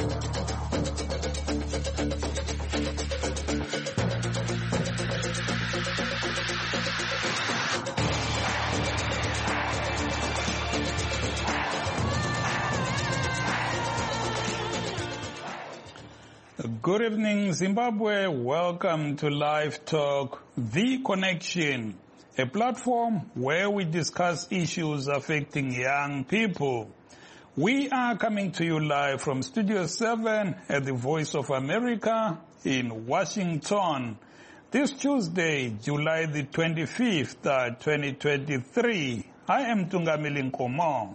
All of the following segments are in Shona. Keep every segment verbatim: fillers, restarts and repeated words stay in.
Good evening, Zimbabwe. Welcome to Live Talk, The Connection, a platform where we discuss issues affecting young people. We are coming to you live from Studio seven at the Voice of America in Washington. This Tuesday, July the twenty-fifth, twenty twenty-three. I am Tungamili Nkomo.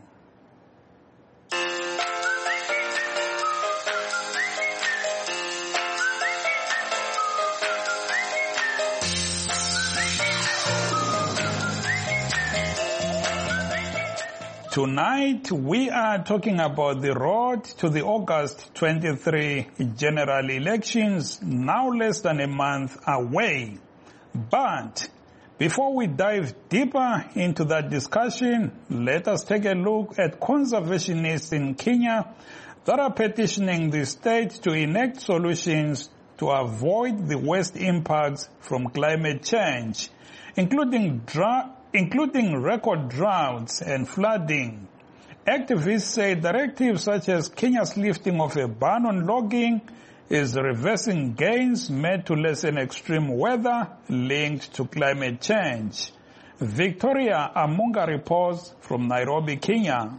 Tonight, we are talking about the road to the August twenty-third general elections, now less than a month away. But before we dive deeper into that discussion, let us take a look at conservationists in Kenya that are petitioning the state to enact solutions to avoid the worst impacts from climate change, including drought, including record droughts and flooding. Activists say directives such as Kenya's lifting of a ban on logging is reversing gains made to lessen extreme weather linked to climate change. Victoria Amunga reports from Nairobi, Kenya.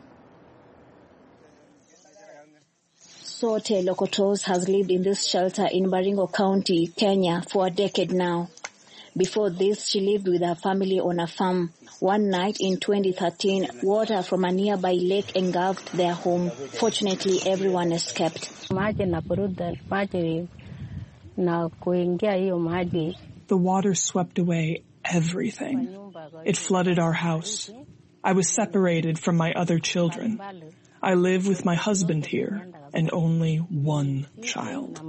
Sote Lokotos has lived in this shelter in Baringo County, Kenya for a decade now. Before this, she lived with her family on a farm. One night in twenty thirteen, water from a nearby lake engulfed their home. Fortunately, everyone escaped. The water swept away everything. It flooded our house. I was separated from my other children. I live with my husband here and only one child.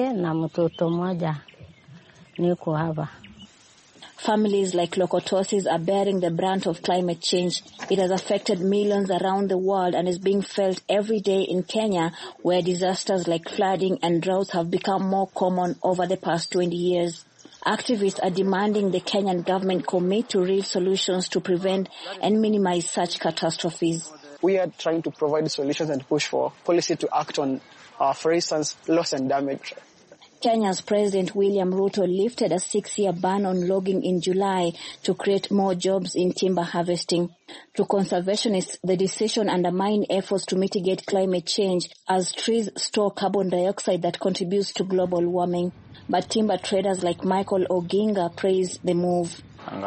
Families like Lokotosis are bearing the brunt of climate change. It has affected millions around the world and is being felt every day in Kenya, where disasters like flooding and droughts have become more common over the past twenty years. Activists are demanding the Kenyan government commit to real solutions to prevent and minimize such catastrophes. We are trying to provide solutions and push for policy to act on, uh, for instance, loss and damage. Kenya's President William Ruto lifted a six-year ban on logging in July to create more jobs in timber harvesting. To conservationists, the decision undermines efforts to mitigate climate change as trees store carbon dioxide that contributes to global warming. But timber traders like Michael Oginga praise the move.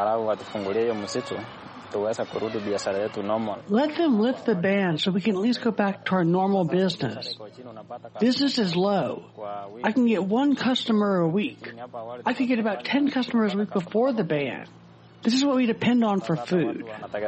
Let them lift the ban so we can at least go back to our normal business. Business is low. I can get one customer a week. I could get about ten customers a week before the ban. This is what we depend on for food.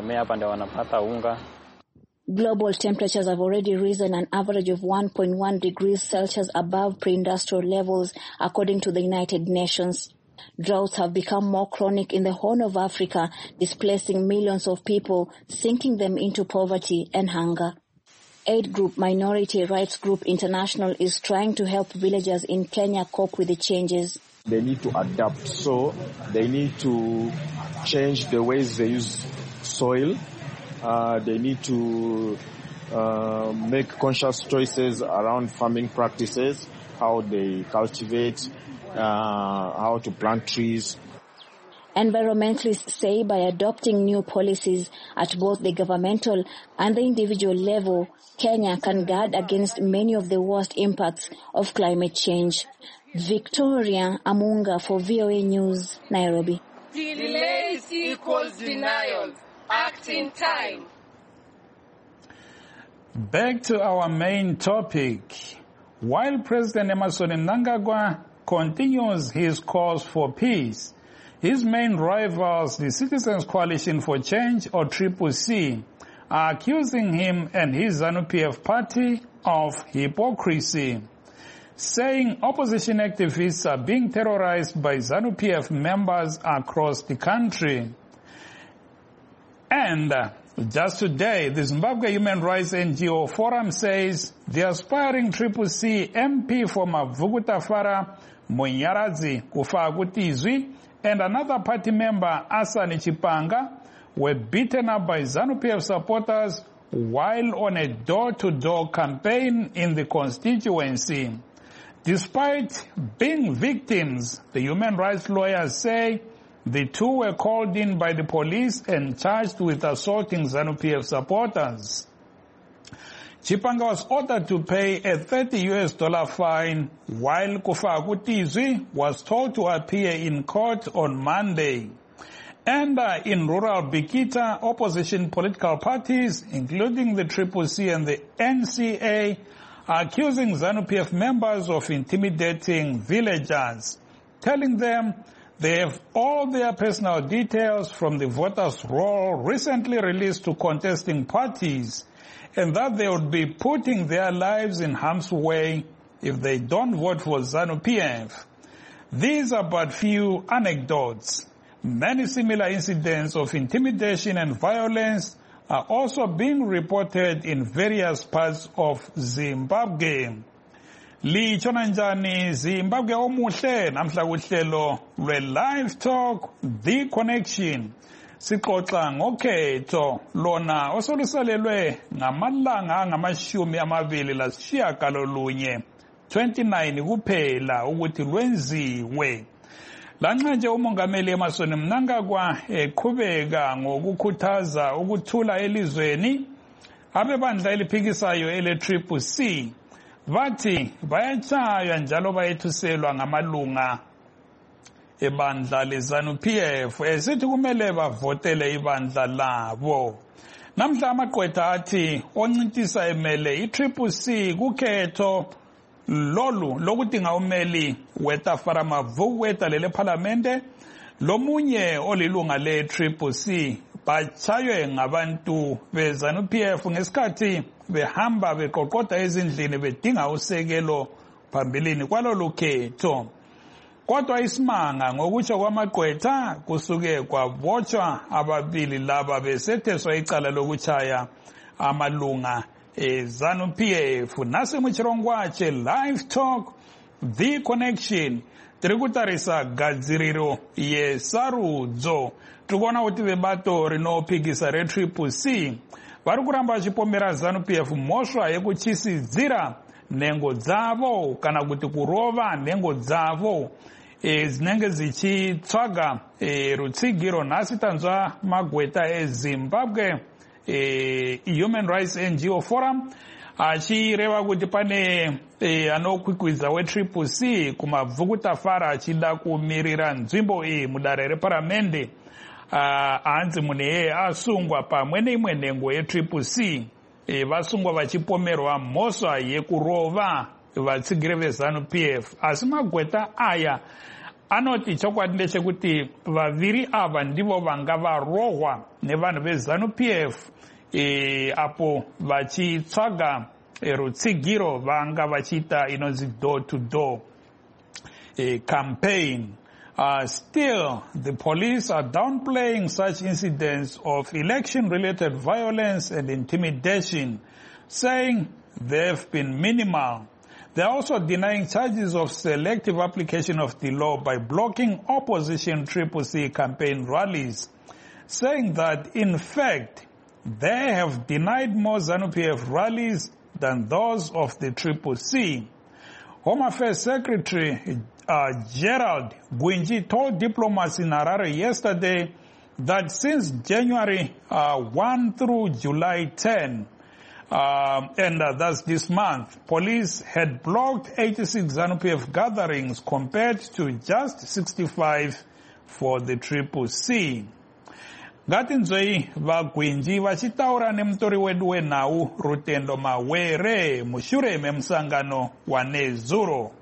Global temperatures have already risen an average of one point one degrees Celsius above pre-industrial levels, according to the United Nations. Droughts have become more chronic in the Horn of Africa, displacing millions of people, sinking them into poverty and hunger. Aid group Minority Rights Group International is trying to help villagers in Kenya cope with the changes. They need to adapt, so they need to change the ways they use soil. Uh, they need to uh, make conscious choices around farming practices, how they cultivate, Uh, how to plant trees. Environmentalists say by adopting new policies at both the governmental and the individual level, Kenya can guard against many of the worst impacts of climate change. Victoria Amunga for V O A News, Nairobi. Delays equals denial. Act in time. Back to our main topic. While President Emmerson Mnangagwa continues his calls for peace, his main rivals, the Citizens Coalition for Change, or Triple C, are accusing him and his ZANU P F party of hypocrisy, saying opposition activists are being terrorized by ZANU P F members across the country. And Just today, the Zimbabwe Human Rights N G O Forum says the aspiring Triple C M P from Mavugutafara, Munyaradzi Kufakutizwi, and another party member, Asani Chipanga, were beaten up by ZANU-P F supporters while on a door-to-door campaign in the constituency. Despite being victims, the human rights lawyers say the two were called in by the police and charged with assaulting ZANU-P F supporters. Chipanga was ordered to pay a thirty U S dollar fine, while Kufakutizwi was told to appear in court on Monday. And uh, in rural Bikita, opposition political parties, including the Triple C and the N C A, are accusing ZANU-P F members of intimidating villagers, telling them they have all their personal details from the voters' roll recently released to contesting parties, and that they would be putting their lives in harm's way if they don't vote for ZANU-P F. These are but few anecdotes. Many similar incidents of intimidation and violence are also being reported in various parts of Zimbabwe. Litsho kanjani Zimbabwe omuhle namhla kuhlelo lwe-Live Talk The Connection. Sixoxa ngokhetho lona osolusalelwe ngamalanga angamashumi amabili lasishiyagalolunye twenty-nine kuphela ukuthi lwenziwe. Lanxa nje umongameli Emmerson Mnangagwa eqhubeka ngokukhuthaza ukuthula elizweni, abebandla eliphikisayo ele Triple C bathi bayatshaywa njalo bayethuselwa ngamalunga ebandla leZANU-P F esithi kumele bavotele ibandla labo. Namhla amaqwetha athi oncintisa emele i-Triple C kukhetho lolu lokudinga umeli wetafara Mavukuweta lele parliamente, lomunye olilunga le Triple C bachaywe ngabantu beZANU-P F ngesikhathi behamba beqoqoda ezindlini bedinga usekelo phambilini kwalolu khetho. Kodwa isimanga ngokutsho kwamaqwetha kusuke kwabotshwa ababili laba besetheswa icala lokutshaya amalunga ZANU-P F. Nasi muchirongwache Live Talk The Connection tiri kutarisa gadziriro yesarudzo. Tikona kuti vebato rinophikisa re Triple C vari kuramba vachipomera ZANU-P F mhosva yekuchisidzira nhengo dzavo kana kuti kurova nhengo dzavo e, dzinenge dzichitsvaga e, rutsigiro. Nhasi tanzwa magweta eZimbabwe e, Human Rights N G O Forum achireva kuti pane e, anokwikwidza we-Triple C kumabvukutafara achida kumirira nzvimbo iyi mudare reparamende. Hanzi munhu iyeye asungwa pamwe neimwe nhengo ye-Triple C e, vasungwa vachipomerwa mhosva yekurova vatsigiri veZANU-P F. Asi magweta aya anoti chokwadi ndechekuti vaviri ava ndivo vanga varohwa nevanhu veZANU-P F e, apo vachitsvaga e, rutsigiro vanga vachiita inonzi door to door e, campaign. Uh, still, the police are downplaying such incidents of election-related violence and intimidation, saying they have been minimal. They are also denying charges of selective application of the law by blocking opposition Triple C campaign rallies, saying that, in fact, they have denied more ZANU-P F rallies than those of the Triple C. Home Affairs Secretary uh, Gerald Gwinji told diplomats in Harare yesterday that since January uh, first through July tenth, uh, and uh, that's this month, police had blocked eighty-six ZANU-P F gatherings compared to just sixty-five for the Triple C. Ngati nzoi vaGwinji vachitaura nemutori wedu wenhau Rutendo Mawere mushure memsangano wa Nezuro.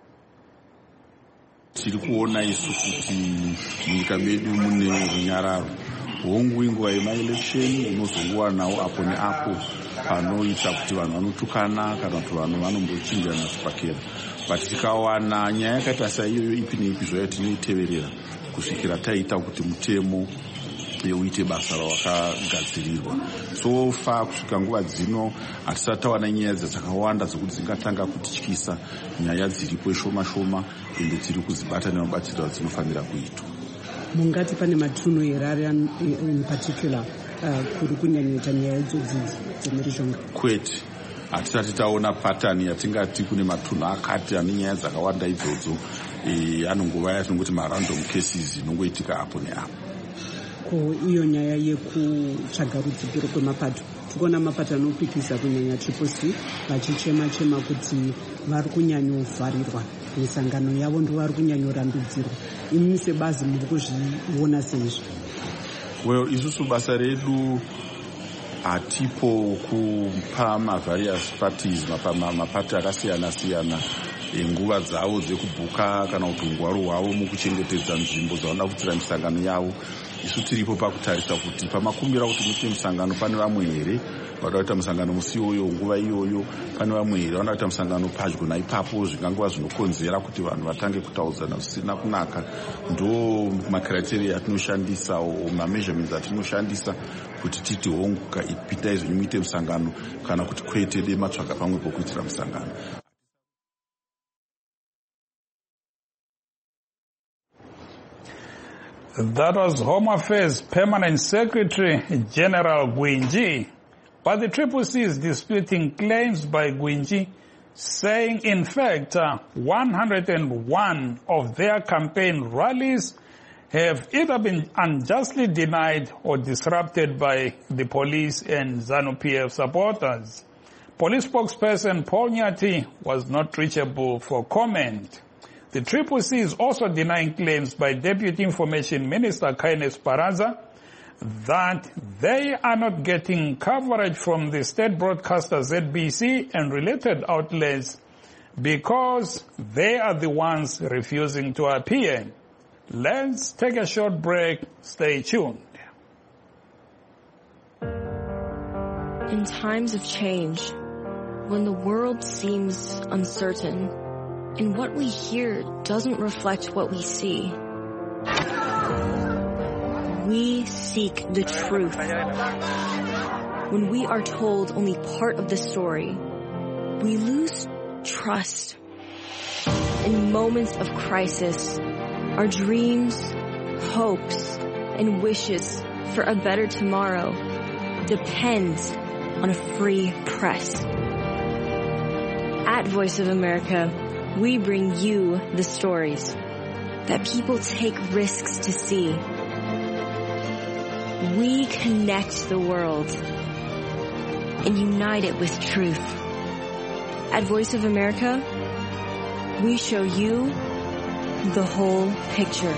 Tiri kuona isu kuti munyika medu mune runyararo. Hongu inguva yemaelection unozowana apo neapo panoita kuti vanhu vanotukana kana kuti vanhu vanombochinjana chipakera. But tikawana nyaya yakaita saiyoyo ipi neipi zvayo tinoiteverera kusvikira taita kuti mutemo uite basa rawakagadzirirwa. So far kusvika nguva dzino hatisati tawana nyaya dzakawanda dzokuti dzingatanga kutityisa. Nyaya dziripo shoma shoma ende dziri kuzibata nemabatiriro adzinofanira kuitwa. Mungati pane matunhu here in particular kuri kunyanyita nyaya idzodzi dzemhirizhonga? Kwete, hatisati taona patani yatingati kune matunhu akati ane nyaya dzakawanda idzodzo. Anongova yatinongoti marandom cases inongoitika apo neapo. Ko iyo nyaya yekutsvaga rudzikiro kwemapato, tikuona mapato anopikisa kunyanya triple C vachichema chema kuti vari kunyanyovharirwa misangano yavo ndo vari kunyanyorambidzirwa. Imi sebazi muri kuzviona seizvo? Well, isusu basa redu hatipo kupa mavarious parties mapati akasiyana siyana nguva dzavo dzekubhuka kana kuti ungwaru hwavo mukuchengetedza nzvimbo dzavanoda kuitira misangano yavo. Isu tiripo pakutarisa kuti pamakumbira kuti muite musangano pane vamwe here vanoda kuita musangano musi iyoyo nguva iyoyo, pane vamwe here vanoda kuita musangano padyo naipapo, zvingangova zvinokonzera kuti vanhu vatange kutaudzana zvisina kunaka. Ndo macriteria atinoshandisa o mameasurements atinoshandisa kuti titi hongu ipitai zvenyu muite musangano kana kuti kwete dei matsvaga pamwe pokuitira musangano. That was Home Affairs Permanent Secretary General Gwinji. But the Triple C is disputing claims by Gwinji, saying in fact uh, one hundred one of their campaign rallies have either been unjustly denied or disrupted by the police and ZANU-P F supporters. Police spokesperson Paul Nyati was not reachable for comment. The Triple C is also denying claims by Deputy Information Minister Kainis Paraza that they are not getting coverage from the state broadcaster Z B C and related outlets because they are the ones refusing to appear. Let's take a short break. Stay tuned. In times of change, when the world seems uncertain, and what we hear doesn't reflect what we see, we seek the truth. When we are told only part of the story, we lose trust. In moments of crisis, our dreams, hopes, and wishes for a better tomorrow depend on a free press. At Voice of America, we bring you the stories that people take risks to see. We connect the world and unite it with truth. At Voice of America, we show you the whole picture.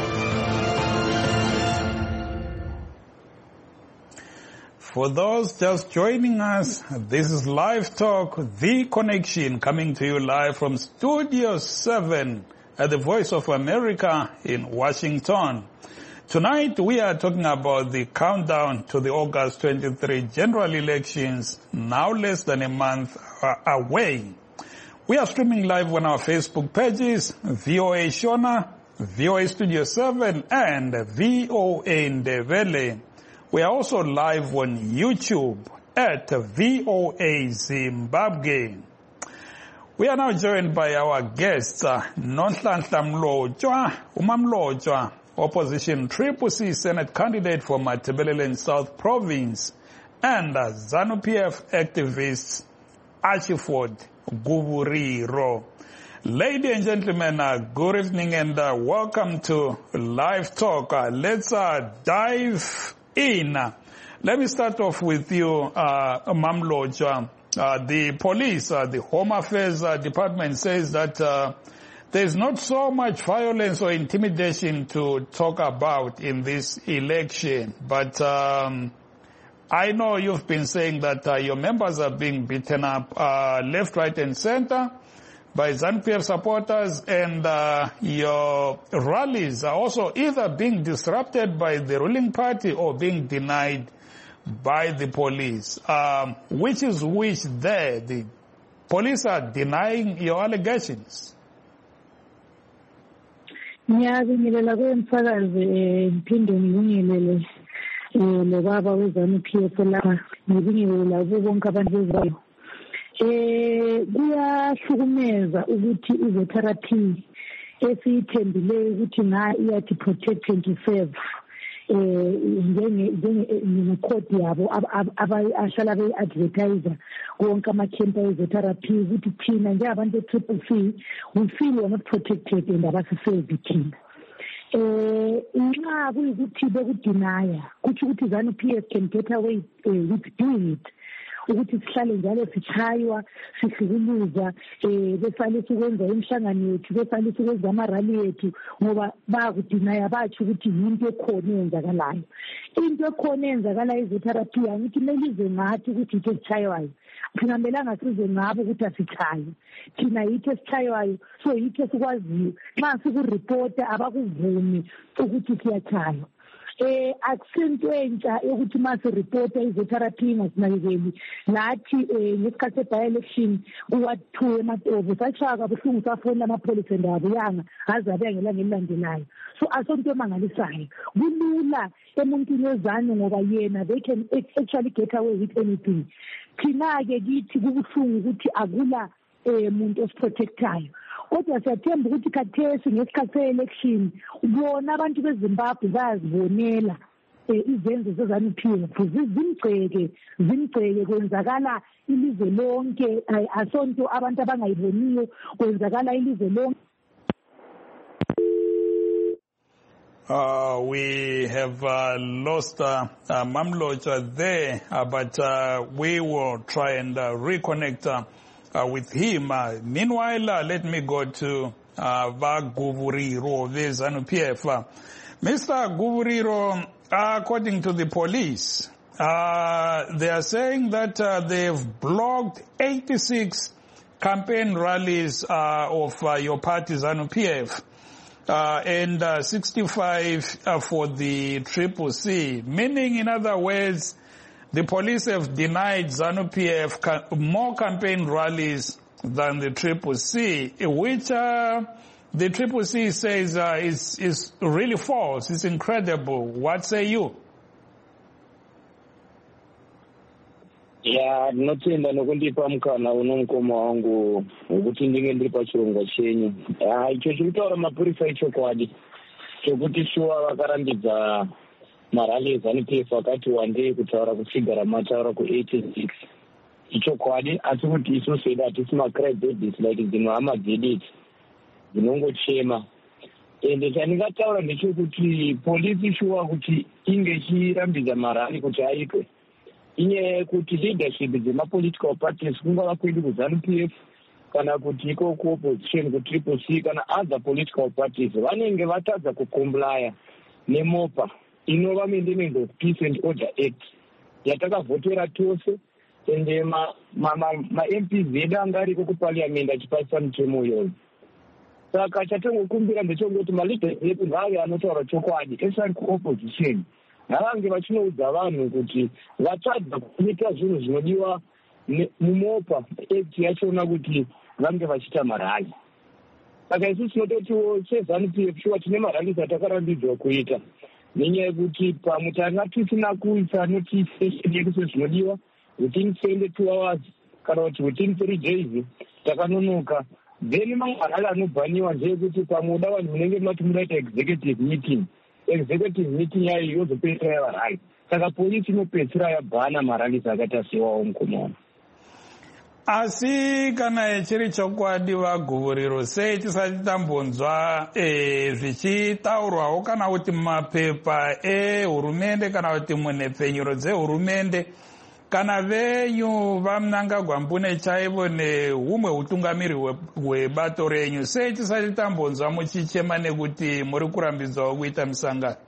For those just joining us, this is Live Talk, The Connection, coming to you live from Studio seven at the Voice of America in Washington. Tonight we are talking about the countdown to the August twenty-third general elections, now less than a month away. We are streaming live on our Facebook pages, V O A Shona, V O A Studio seven, and V O A Ndebele. We are also live on YouTube at V O A Zimbabwe. We are now joined by our guests, uh, Nonhlanhla Mlotshwa, Uma Mlotshwa, opposition Triple C Senate candidate for Matabeleland South Province, and uh, ZANU-P F activist Archiford Guvuriro. Ladies and gentlemen, uh, good evening and uh, welcome to Live Talk. Uh, let's uh, dive in. Let me start off with you, uh, Mamlotshwa. Uh, the police, uh, the Home Affairs uh, Department says that uh, there's not so much violence or intimidation to talk about in this election. But um, I know you've been saying that uh, your members are being beaten up uh, left, right, and center by ZANU-P F supporters, and uh, your rallies are also either being disrupted by the ruling party or being denied by the police. Um, which is which there? The police are denying your allegations. Ngiyabingelela kwemsakazi ngiphinde ngibingelele lobaba we-ZANU-P F lapha ngibingelela kubo bonke abantu bezayo. Eh kuyahlukumeza ukuthi izetherapy esiyithembileyo ukuthi nga iyathi protect and to serve eh njenge njenge code yabo abahlala be-advertise konke amakhempa ezetherapy ukuthi thina njengabantu be-Triple C we feel we are not protected and abasiserve thina. Eh nxa kuyikuthi bekudinaya kuthi ukuthi ZANU-P F can get away uh, with doing it ukuthi sihlale njalo sichaywa sihlukuluza eh besalisa ukwenza imihlangano yethu besalisa ukwenza amarally yethu ngoba bakudinaya bathi ukuthi into ekhona eyenzakalayo into ekhona eyenzakalayo ezotherapy ngithi melize ngathi ukuthi into esichaywayo singamelanga size ngabo ukuthi asichaye thina yitho esichaywayo so yitho esikwaziyo nxa sikureporta abakuvumi ukuthi siyachaywa. Eh akusinto entsha ukuthi mase reporta izotherapy ngasinakekeli lathi ngesikhathi by-election kuwathuwe ematovu sashaka buhlungu safona amapholisa endaba yanga azabe ngelanga elilandelayo so asonto emangalisayo kulula emuntwini wezanu ngoba yena they can actually get away with anything. Thina-ke kithi kubuhlungu ukuthi akula umuntu osiprotectayo kodwa siyathemba ukuthi khathesi ngesikhathi se-election bona abantu beZimbabwe bayazibonela izenzo ze-ZANU-P F zimgceke zimgceke kwenzakala ilizwe lonke asonto abantu abangayiboniyo kwenzakala ilizwe lonke. Uh, we have uh, lost uh, uh, Mamlocha there, uh, but uh, we will try and uh, reconnect uh, uh, with him. Uh, meanwhile, uh, let me go to uh, Vaguvuriro, the ZANU-P F. Uh, Mister Guvuriro, uh, according to the police, uh, they are saying that uh, they've blocked eighty-six campaign rallies uh, of uh, your party, ZANU-P F. Uh, and uh, sixty-five uh, for the Triple C, meaning, in other words, the police have denied ZANU-P F ca- more campaign rallies than the Triple C, which uh, the Triple C says uh, is is really false. It's incredible. What say you? Ya ndinotenda nokundipa mukana uno mukoma wangu ukuthi ndinge ndiri pachirongwa chenyu. Ah icho chikutaura mapurisa ichokwadi chokuti shuwa vakarambidza marali eZANU-P F vakati wandei kutaura kufigara mataura ku-eighty-six ichokwadi asi kuti isu sedu hatisi macry babies like dzimwe hama dzedu dzinongochema ende chandingataura ndechekuti polisi shuwa kuti inge ichirambidza marali kuti aitwe inyaya yekuti leadership dzemapolitical parties kungava kwedu kuZANU-P F kana kuti iko kuopposition kuTriple C kana other political parties vanenge vatadza kucomplya nemopa inova Amendment of Peace and Order Act yatakavhotera tose ende ma-M P zedu anga ariko kuparliament achipasisa mutemo iyoyo. Saka chatongokumbira ndechongoti maleaders edu ngave anotaura chokwadi esari kuopposition ngavange vachinoudza vanhu kuti vatadza kuita zvinhu zvinodiwa mumopa act yachona kuti vange vachiita marali. Saka isu tinototiwo seZANU-P F shuwa tine marali atakarambidzwa kuita nenyaya yekuti pamwe tanga tisina kuisa notification yedu sezvinodiwa within seventy-two hours kana kuti within three days takanonoka. Then marali anobhaniwa ndeyekuti pamwe uda vanhu munenge mati munoita executive meeting executive meeting yayo yozopedzisira yavarali. Saka polisi inopedzisira yabhana marali akaita sewawo mukomana. Asi kana chiri chokwadi Vaguvuriro, sei tisati tambonzwa zvichitaurwawo kana kuti mapepa ehurumende kana kuti munhepfenyuro dzehurumende kana venyu vaMnangagwa Mbune chaivo nehumwe utungamiri hwebato renyu, sei tisati tambonzwa muchichema nekuti muri kurambidzwawo kuita misangano?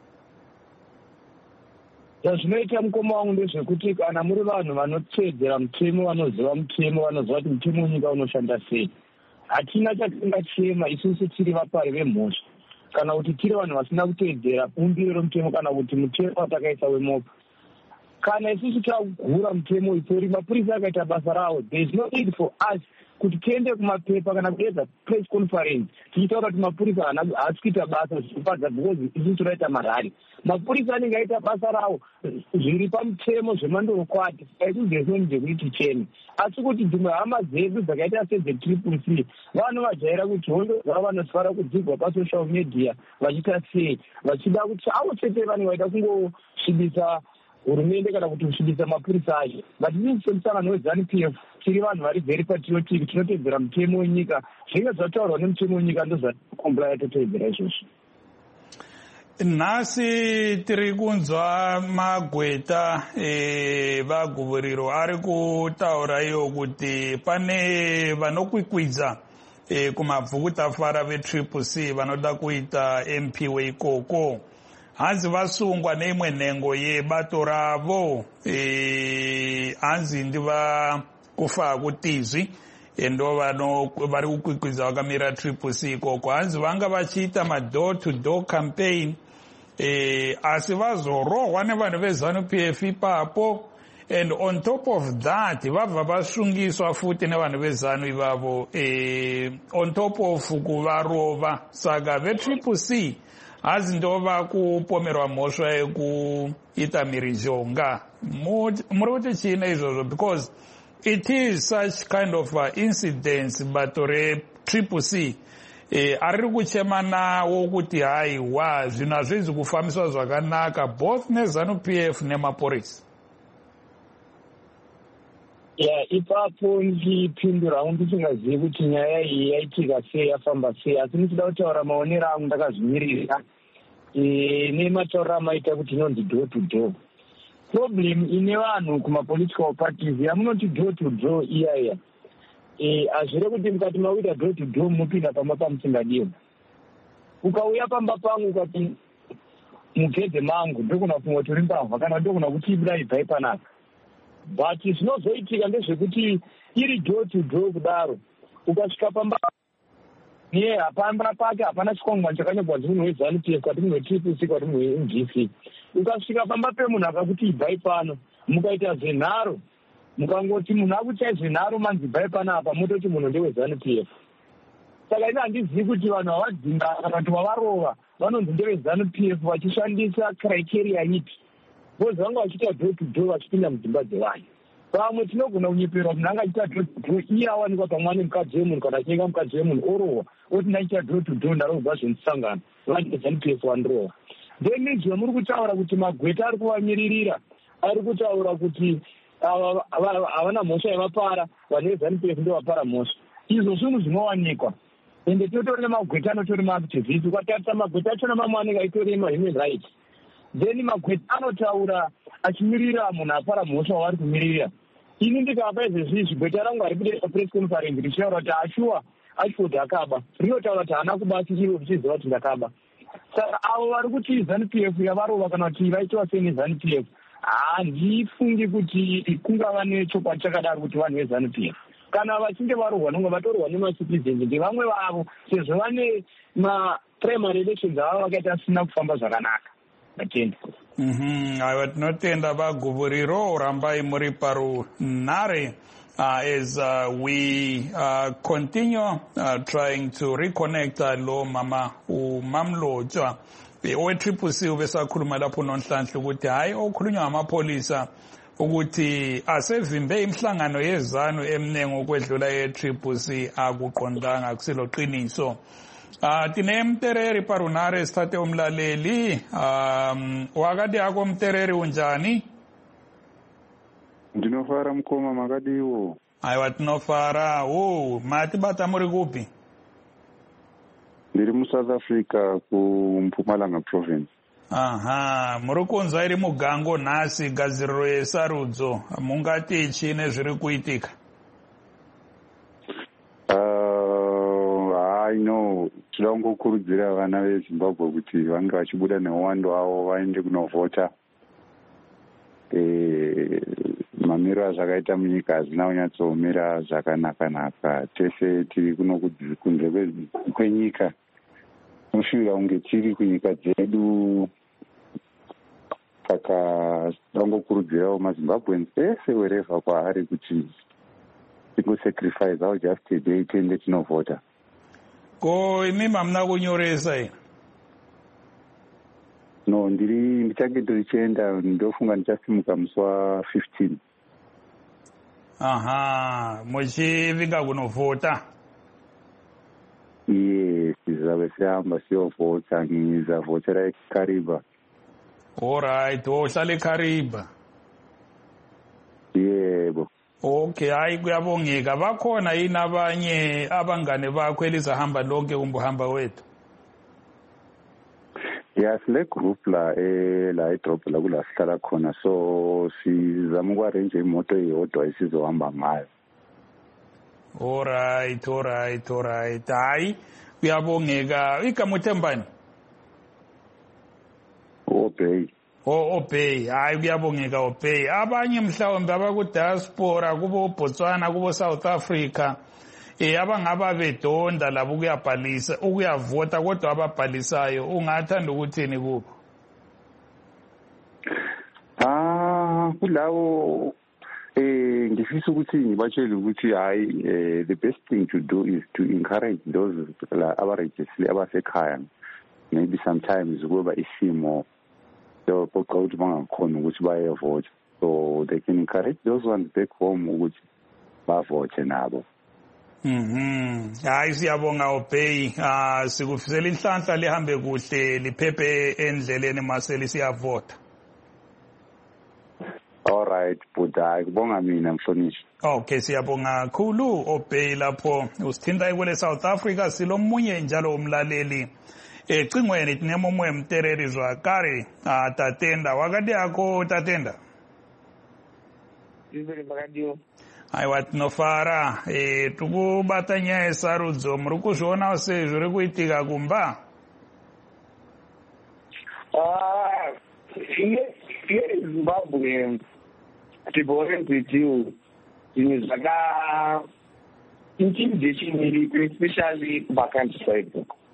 Zvinoita mukoma wangu ndezvekuti kana muri vanhu vanotedzera mutemo, vanoziva mutemo, vanoziva kuti mutemo wenyika unoshanda sei, hatina chatingachema isusu tiri vapari vemhosva kana kuti tiri vanhu vasina kutedzera bumbiro romutemo kana kuti mutemo watakaisa wemopa. kana isusu tagura mutemo itori mapurisa akaita basa rawo, there is no need for us kuti tiende kumapepa kana kuedza press conference tichitaura kuti mapurisa haasi kuita basa zvichipadza because isusu toraita marari. Mapurisa anenge aita basa rawo zviri pamutemo zvemandorokwati aikuzeson zvekuti tichene, asi kuti dzimwe hama dzedu dzakaita sedzetriple c vanhu vajaira kuti hondo dzavo vanosvara kudzigwa pasocial media vachiita sei vachida kuti avo chete vanenge vaida kungosvibisa hurumende kana kuti kusvibisa mapurisa acho. But isusu semusangano weZANU P F tiri vanhu vari very patriotic, tinotedzera mutemo wenyika, zvinenge zvataurwa nemutemo wenyika ndozvakomplaya totedzera izvozvo. Nhasi tiri kunzwa magweta e, vaguvuriro ari kutaura iyo kuti pane vanokwikwidza e, kumabvukutafara vetriple c vanoda kuita M P weikoko. Hanzi vasungwa neimwe nhengo yebato ravo, e, hanzi ndiva kufa kutizvi endo vano vari kukwikwidza vakamira triple c ikoko. Hanzi vanga vachiita ma-door to door campaign, e, asi vazorohwa nevanhu veZANU P F ipapo, and on top of that vabva vasungiswa futi nevanhu veZANU ivavo, e, on top of kuvarova. Saka vetriple c hazi ndova kupomerwa mhosva yekuita mhirizhonga. Muri kuti chiina izvozvo? Because it is such kind of uh, incidents bato retriple c eh, ariri kuchema nawo kuti haiwa zvinhu hazvizi kufambiswa zvakanaka both neZANU P F nemapurisa. Yeah, ipapo ndichipindurawo ndisingazivi kuti nyaya iyi yaitika sei, yafamba sei, asi ndichida kutaura maonero angu ndakazvimirira e, nematauriro amaita kuti inonzi door to door. Problem ine vanhu kumapolitical parties yamunoti door to door iya iya e, hazvire kuti mukati mauita door to door mupinda pamba pamusingadiwa. Ukauya pamba pangu ukati mugedhe mangu ndokuna kumwa tori mbavha kana ndokuna kuti ibudai bhai panaka. But zvinozoitika ndezvekuti iri door to door kudaro ukasvika pamba ne hapamba pake hapana chikwangwani chakanyorwa kuti munhu weZANU P F kwati munhu wetriple c kwati munhu weM D C. Ukasvika pamba pemunhu akakuti ibhai pano mukaita zvenharo mukangoti munhu akuchai zvenharo manzi bhai pano apa mototi munhu ndeweZANU P F. Saka ine handizivi kuti vanhu havadzinga kana kuti vavarova vanonzi ndeweZANU P F vachishandisa criteria ipi, bozi vanga vachiita door to door vachipinda mudzimba dzevanhu. Pamwe tinogona kunyeperwa munhu anga achiita door to door iye awanikwa pamwana mukadzi wemunhu kana achinyenga mukadzi wemunhu orohwa oti ndachiita door to door ndarohwa zvemusangano vanti ZANU P F wandirohwa. Then izvo muri kutaura kuti magweta ari kuvamiririra, ari kutaura kuti havana mhosva yavapara, vanhu veZANU P F ndovapara mhosva. Izvo zvinhu zvinowanikwa ende totori nemagweta anotori maactivist. Ukatarisa magweta achona mamwe anenge aitori mahuman rights. Then magweta anotaura achimirira munhu apara mhosva waari kumirira. Ini ndikapa izvezvizvi gweta rangu ari kuita press conference richitaura kuti ashuwa achifodhi akaba, rinotaura kuti haana kuba chichiro richiziva kuti ndakaba. Saka avo vari kuti ZANU P F yavarova kana kuti vaitiwa sei neZANU P F, handifungi kuti kungava nechokwadi chakadaro kuti vanhu veZANU P F kana vachinge varohwa nonge vatorwa nemacitizens ndevamwe vavo sezvo vane maprimary elections ava vakaita asina kufamba zvakanaka. Atenda. Mhm, aiwa tinotenda vaguvuriro rambai muri parunhare uh, as uh, we uh, continue uh, trying to reconnect uh, lo mama umamlotshwa we-triple c ubesakhuluma lapho nonhlanhla ukuthi hayi okhulunywa ngamapolisa ukuthi asevimbe imihlangano yeZANU emningi okwedlula ye-triple c akuqondanga akusilo qiniso. Uh, tine Mtereri parunare sithathe umlaleli. um wakati yako Mtereri unjani? Ndinofara mkoma makadiwo. Aiwa tinofara. Oh, mati bata muri kupi? Ndiri mu South Africa ku Mpumalanga province. Aha, muri kunzwa iri mugango nhasi gadziriro yesarudzo mungati chine zviri kuitika? I know tinoda kungokurudzira vana veZimbabwe kuti vange vachibuda neuwando wavo vaende kunovhota. E, mamiriro azvakaita munyika hazina kunyatsomira zvakanaka-naka. Tese tiri kuno kunze kwenyika tinoshuwira kunge tiri kunyika dzedu saka dangokurudzirawo mazimbabweans ese wherever kwaari kuti tingosacrifice our just a day tiende tinovhota. Ko imi mamuna kunyoresa here? No, ndiri ndichange ndichienda ndofunga ndichasimuka musi wa-fifteen. Aha, muchivinga kunovhota? Yes, tizabe sihamba siyovhota, ngizavhotera eKariba. All right, wohlala eKariba? Yebo. Okay, hayi kuyabongeka. Bakhona yini abanye abangane bakho elizahamba lonke kumbuhamba wethu? Yes, le group la eh la idrop la kula sihlala khona, so sizama ukwarrange imoto eyodwa esizohamba ngayo. All right, all right, all right. Hayi kuyabongeka. Igama uthembani? Obey. Oh, Obey. Hayi kuyabongeka Obey. Abanye mhlawumbe abaku diaspora kubo Botswana kubo South Africa eh abangaba bedonda labo ukuyabhalisa ukuyavota kodwa ababhalisayo ungathanda ukuthini kubo? Ah, kulawo eh ngifisa ukuthi ngibatshele ukuthi hayi the best thing to do is to encourage those abaregistered abasekhaya, maybe sometimes kuba isimo so ukuthi bangakhona ukuthi bayevota, so they can encourage those ones back home ukuthi bavote nabo. Mhm. Hayi siyabonga Obey. Ah sikufisela inhlanhla lihambe kuhle liphephe endleleni maseli siyavota. All right, buda kubonga mina mhlonishwa. Okay, siyabonga kakhulu Obey lapho usithinta kwele South Africa silomunye njalo umlaleli ecingweni tinemomo emtereri zwakare Tatenda wakati yako Tatenda. Izbeli bakadio. Aiwa tinofara e tukubatanya esarudzo muri kuzviona se zviri kuitika kumba? Ah, here in Zimbabwe, to be honest with you, in Zaga, intimidation, especially vacant side.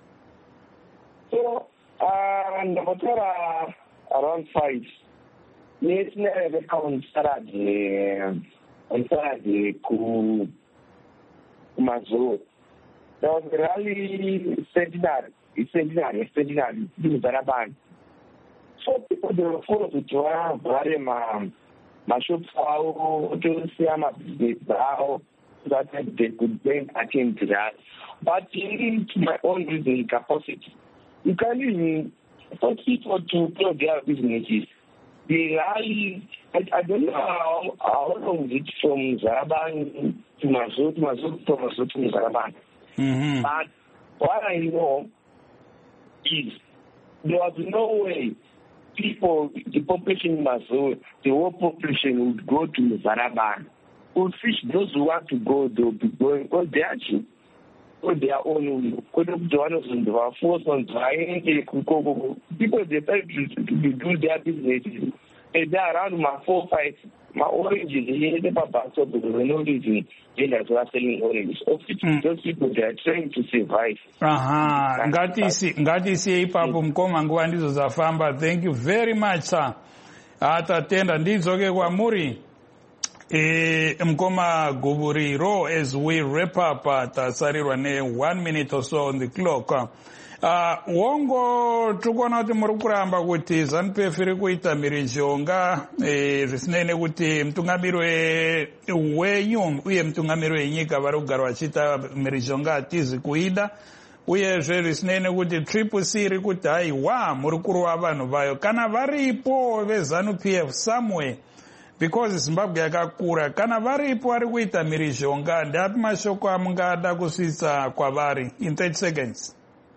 So, uh, the motor around five, let's never count Saturday. On Saturday, ku Mazo. There was a rally centenary, centenary, centenary, in Zaraban. So people they were forced to try to my my shops out to see my business how that they could bring attention to that. But in my own business capacity, you can't even force people to grow their businesses. The rally, I, I don't know how, how long it's from Zaraban to Mazo, to Mazo, to Mazo, to Zaraban. Mm-hmm. But what I know is there was no way people, the population in Mazo, the whole population would go to Zaraban. Would fish those who want to go, they'll be going, because they actually go their own way. They were forced on trying people decide to, to do their business. And they're around my four, five, my oranges, they never pass up because they know reason they are selling oranges. Those people, they are trying to survive. Aha, ngati ngati siye ipapo mkoma nguwa ndizo zafamba. Thank you very much, sir. Atatenda ndizoke kwa muri. E, mkoma Guburiro, as we wrap up tasarirwa ne one minute or so on the clock. Uh, wongo tukona kuti muri kuramba kuti ZANU-P F iri kuita mirizhonga e, zvisinei kuti mutungamiri wenyu uye mutungamiri wenyika vari kugara vachiita mirizhonga hatizi kuida, uyezve zvisinei kuti triple C iri kuti haiwa muri kurova vanhu vayo kana varipo veZANU-P F somewhere, because Zimbabwe yakakura, kana varipo vari kuita mirizhonga ndeapi mashoko amungada kusvitsa kwavari in thirty seconds?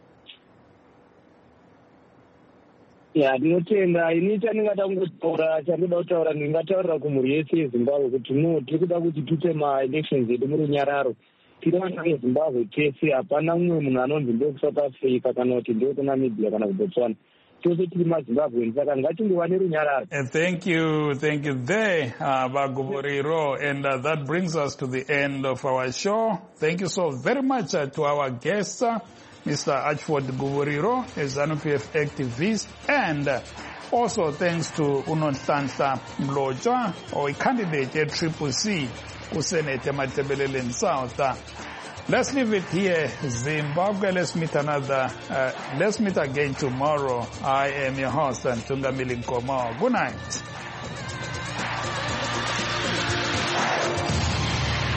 Ya, ndinotenda ini chandingada kungotaura chandinoda kutaura ndingataurira kumhuri yese yeZimbabwe kuti no tiri kuda kuti tiite maelections edu murunyararo. Tiri vana veZimbabwe tese, hapana mumwe munhu anonzi ndewekusouth Africa kana kuti ndewekuNamibia kana kuBotswana. Tose tiri maZimbabweans, saka ngatingova nerunyararo. Thank you, thank you there, uh, Baguburiro, and uh, that brings us to the end of our show. Thank you so very much uh, to our guests, uh, Mister Archford Guburiro, a ZANU-P F activist and uh, Also thanks to Unonhlanhla Mlotshwa, or a candidate at Triple C, who Senate Matebelele in South. Let's leave it here, Zimbabwe. Let's meet another, uh, let's meet again tomorrow. I am your host, Ntungamili Nkomo. Good night.